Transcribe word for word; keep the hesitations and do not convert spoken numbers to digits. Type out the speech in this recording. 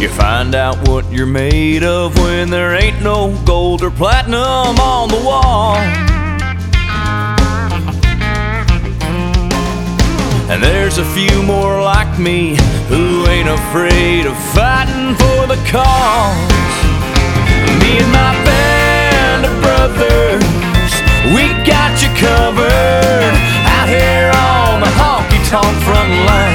You find out what you're made of when there ain't no gold or platinum on the wall. And there's a few more like me who ain't afraid of fighting for the cause. Me and my